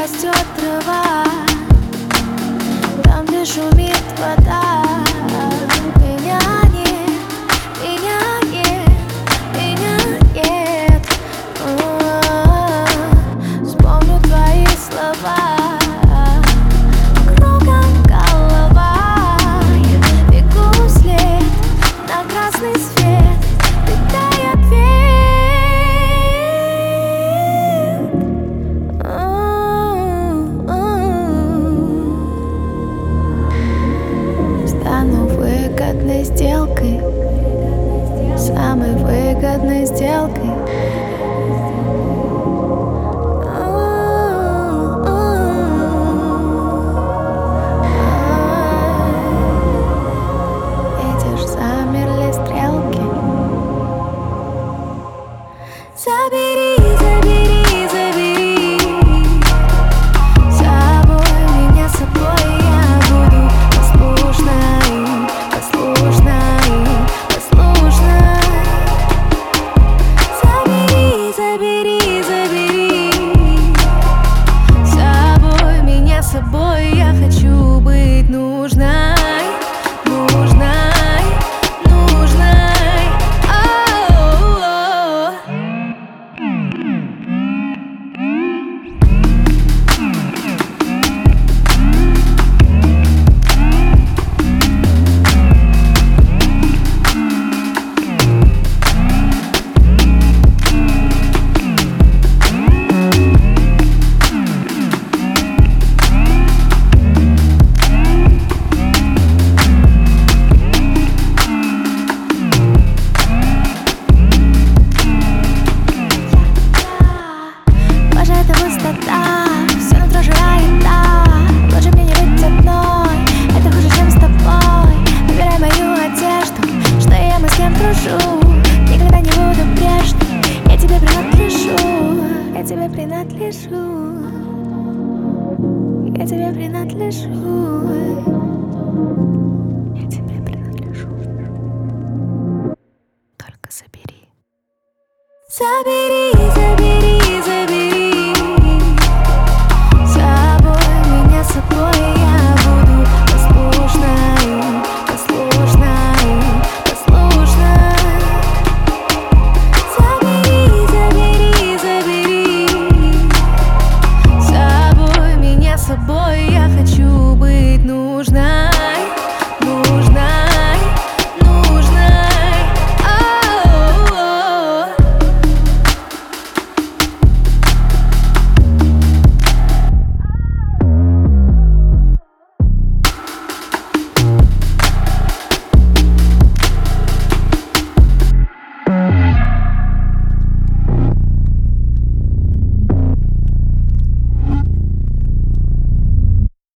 растет трава, там, где шумит вода. Меня нет, меня нет, меня нет. Вспомню твои слова, кругом голова. Я бегу вслед на красный свет, летая ответ. Стану выгодной сделкой, самой выгодной сделкой. Видишь, замерли стрелки. Забери, забери, забери с собой меня, с собой. Я буду послушной, послушной, послушной. Забери, забери, забери с собой меня, с собой. Я хочу быть нужной, нужной, нужной. О-о-о. Боже, это высота, все нутро жирает так. Лучше мне не быть одной, это хуже, чем с тобой. Выбирай мою одежду, что я с кем дружу. Никогда не буду прежней, я тебе принадлежу. Я тебе принадлежу, я тебе принадлежу. Я тебе принадлежу. Только забери. Забери.